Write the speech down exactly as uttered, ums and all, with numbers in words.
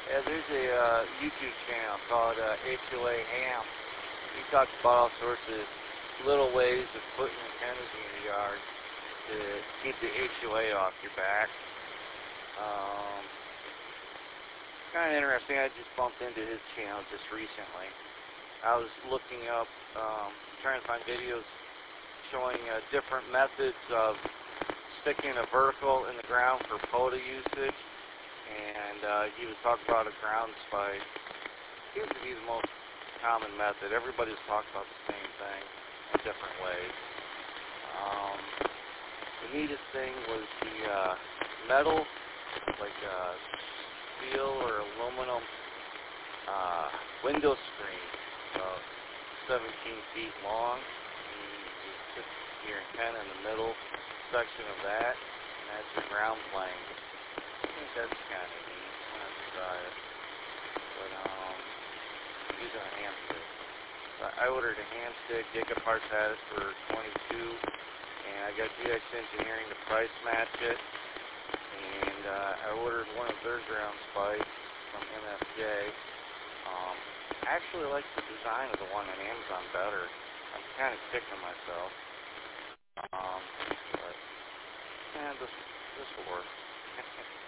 Yeah, there's a uh, YouTube channel called uh, H O A Ham. He talks about all sorts of little ways of putting antennas in your yard to keep the H O A off your back. Um, kind of interesting. I just bumped into his channel just recently. I was looking up, um, trying to find videos showing uh, different methods of sticking a vertical in the ground for POTA usage, and uh, he was talking about a ground spike. Seems to be the most common method. Everybody's talking about the same thing in different ways. Um, the neatest thing was the uh, metal, like uh, steel or aluminum uh, window screen, about seventeen feet long. You put your antenna in the middle section of that, and that's your ground plane. I think that's kind of neat. I'm going to try it. But, um, using a ham stick. So I ordered a ham stick. Jacob Parts had it for twenty-two dollars, and I got G X Engineering to price match it. And uh, I ordered one of their ground spikes from M F J. Um, I actually like the design of the one on Amazon better. I'm kind of kicking myself. Um, but, yeah, this, this will work.